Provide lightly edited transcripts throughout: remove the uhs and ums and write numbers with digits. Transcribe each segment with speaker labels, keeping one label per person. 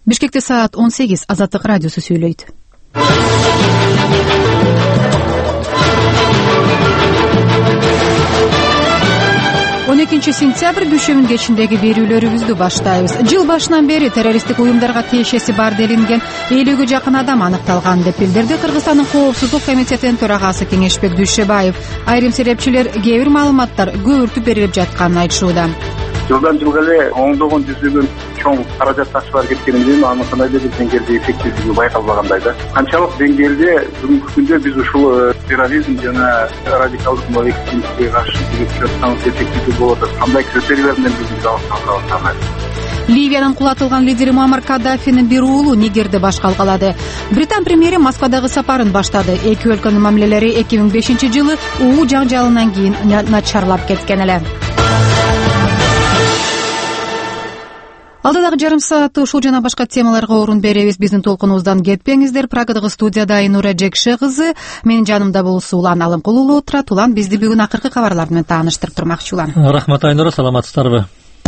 Speaker 1: Бишкекте саат 18. Азаттык радиосу сүйлөйт. 12 сентябрь дүйшөмүн кечиндеги берүүлөрүбүздү баштайбыз. Жыл башынан бери террористтик уюмдарга тиешеси бар делинген 50ге жакын адам аныкталган деп билдирди Кыргызстандын Коопсуздук комитетинин төрагасы Кеңешбек Дүйшөбаев. Айрым серепчилер кээ бир маалыматтар көбүртүп берилип жатканын айтышууда.
Speaker 2: Жылдан жылга эле оңдогон жүзүгөн чоң каражат ташып кеткенинен анын кандайдыр бир деңгээлде эффективдиги байкалбагандай да. Канчалык деңгээлде бүгүнкү күндө биз ушул терроризм жана радикалдык экстремизмге каршы жүргүзүп эффективдүү болот. Кандай критерийлер менен биз алып
Speaker 1: Ливиянын кулатылган лидери Муаммар Каддафинин бир уулу Нигерде башка алгалады. Британ премьери Москвадагы сапарын баштады. Эки өлкөнүн мамилелери 2005-жылы УУ жаңжалынан кийин начарлап кеткен эле. Алдыдагы жарым саатты ушул жана башка темаларга орун беребиз. Биздин толкунубуздан кетпеңиздер. Прагадагы студияда Айнура Жекше кызы, менин жанымда болсо Улан Алымкул уулу отурат. Улан, бизди бүгүн акыркы кабарлар менен тааныштырып турмакчы. Улан.
Speaker 3: Рахмат Айнура, саламатсыздарбы?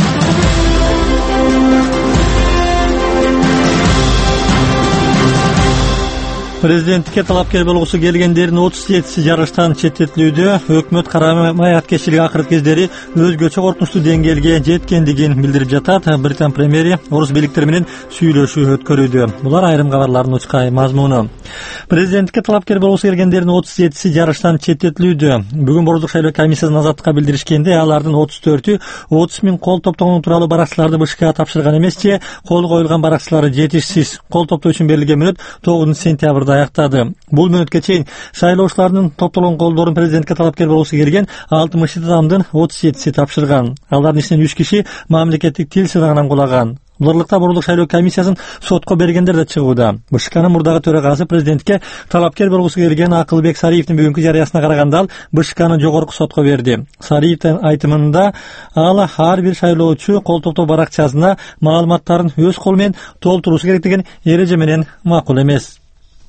Speaker 3: Президенттикке талапкер болгусу келгендердин 37си жарыштан четтетилүүдө. Өкмөт карамай аткечилик акыркы кездери өзгөчө коркунучтуу деңгээлге жеткендигин билдирип жатат. Британ премьери орус бийликтери менен сүйлөшүү өткөрүүдө. Булар айрым кабарлардын учкай мазмуну. Президенттикке талапкер болгусу келгендердин 37си жарыштан четтетилүүдө. Бүгүн Борбордук шайлоо комиссиясынын азаттыкка билдиришкенде, алардын 34-ü 30 миң кол топтогон тууралуу баракчыларды БШКга тапшырган эмес же кол коюлган баракчылары жетишсиз. Кол топтоо үчүн берилген мөөнөт 9 сентябрда аяктады. Бул мөөнөткө чейин шайлоочулардын топтолгон колдорун президентке талапкер болгусу келген 60 адамдын 37си тапшырган. Алардын ичинен 3 киши мамлекеттик тил сынагынан кулаган. Буларлыкта Борбордук шайлоо комиссиясын сотко бергендер да чыгууда. БШКнын мурдагы төрагасы президентке талапкер болгусу келген Акылбек Сариевдин бүгүнкү жарыясына караганда ал БШКны жогорку сотко берди. Сариевдин айтымында ал ар бир шайлоочу кол топтоо баракчасына маалыматтарын өз колу менен толтуруусу керек деген эреже менен макул эмес.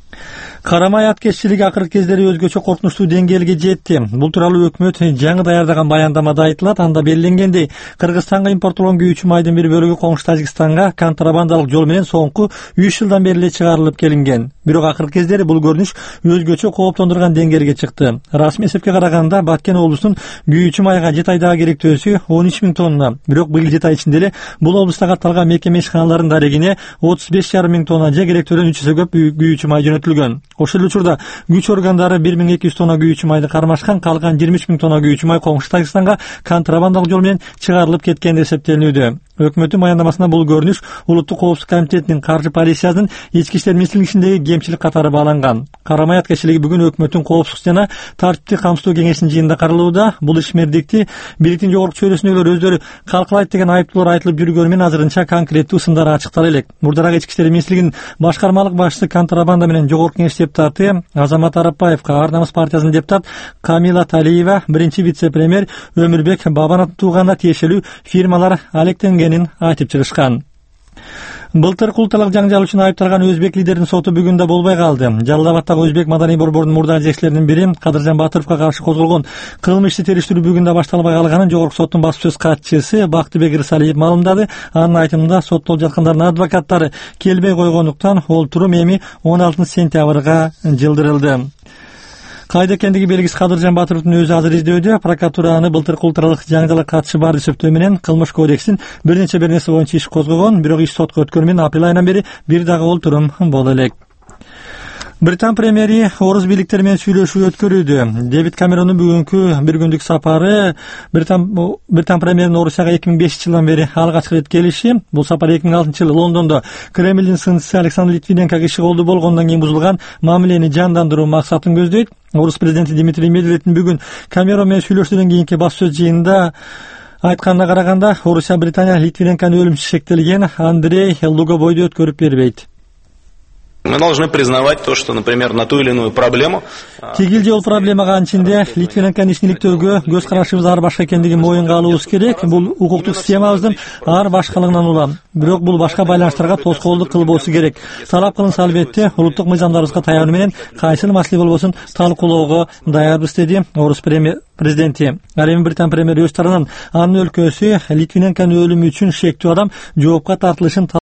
Speaker 3: Карамай аткеччилик акыркы кездери өзгөчө коркунучтуу деңгээлге жетти. Бул тууралуу өкмөт жаңы даярдаган баяндамада айтылат. Анда белгиленгендей, Кыргызстанга импорттолгон күйүүчү майдын бир бөлүгү коңшу Тажикстанга контрабандалык жол менен соңку 3 жылдан бери эле чыгарылып келинген. Бирок акыркы кездери бул көрүнүш өзгөчө кооптондурган деңгээлге чыкты. Расмий эсепке караганда Баткен облусунун күйүүчү майга 7 айдагы керектөөсү 13 миң тонна. Бирок быйыл 7 ай ичинде эле бул облустагы катталган мекеме ишканаларынын дарегине 35,5 миң тонна же керектөөдөн 3 эсе көп күйүүчү май жөнөтүлгөн. Ошол учурда күч органдары 1200 тонна күйүүчү майды кармашкан, калган 23 миң тонна күйүүчү май коңшу Тажикстанга контрабандалык жол менен чыгарылып кеткен деп эсептелинүүдө. Өкмөттүн баяндамасында бул көрүнүш Улуттук коопсуздук комитетинин каржы полициясынын ички иштер министрлигинин ичиндеги кемчилик катары бааланган. Карамай аткечилиги бүгүн өкмөттүн коопсуздук жана тартиптик камсыздоо кеңешинин жыйынында каралууда. Бул ишмердикти бийликтин жогорку чөйрөсүндөгүлөр өздөрү калкалайт деген айыптоолор айтылып жүргөнү менен азырынча конкреттүү сындары ачыктала элек. Мурдараак ички иштер министрлигинин башкармалык башчысы контрабанда менен жогорку кеңеш депутаты Азамат Арапбаевка Ар намыс партиясынын депутат Камила Талиева, биринчи вице-премьер Өмүрбек Бабановдун тууганына тиешелүү фирмалар алектенгенин айтып чыгышкан. Былтыр култалык жаңжал үчүн айыпталган өзбек лидеринин соту бүгүн да болбой калды. Жалал-Абадтагы өзбек маданий борборунун мурдагы жетекчилеринин бири Кадыржан Батыровго каршы козголгон кылмыш ишти териштирүү бүгүн да башталбай калганын жогорку соттун басма сөз катчысы Бактыбек Ирсалиев маалымдады. Анын айтымында соттолуп жаткандардын адвокаттары келбей койгондуктан олтурум эми 16 сентябрга жылдырылды. Кайда экендиги белгисиз Кадыржан Батыровдун өзү азыр издөөдө. Прокуратураны былтыр култалык жаңжалга катышы бар эсептөө менен кылмыш кодексин бир нече беренеси боюнча иш козгогон, бирок иш сотко өткөнү менен апрель айынан бери бир дагы олтурум боло элек. Британ премьери орус бийликтери менен сүйлөшүү өткөрүүдө. Дэвид Камерондун бүгүнкү бир күндүк сапары Британ премьеринин Орусияга 2005-жылдан бери алгачкы рет келиши. Бул сапар 2006-жылы Лондондо Кремлдин сынчысы Александр Литвиненко киши колду болгондон кийин бузулган мамилени жандандыруу максатын көздөйт. Орус президенти Дмитрий Медведевдин бүгүн Камерон менен сүйлөшүүдөн кийинки басма сөз жыйынында айтканына караганда, Орусия Британия Литвиненкону өлүмсүз шектелген Андрей Луговойду өткөрүп бербейт.
Speaker 4: Мы должны признавать то, что, например, на ту или иную проблему...
Speaker 3: Тигил жол проблемага анчинде Литвиненконун ишмиликтөөгө көз карашыбыз ар башка экендигин моюнга алуубуз керек. Бул укуктук системабыздын ар башкалыгынан улам. Бирок бул башка байланыштарга тоскоолдук кылбоосу керек. Талап кылынса албетте улуттук мыйзамдарыбызга таянуу менен кайсыл маселе болбосун талкуулоого даярбыз, деди орус президенти. Ал эми Британ премьери өз тарабынан анын өлкөсү Литвиненконун өлүмү үчүн шектүү адам жоопко тартылышын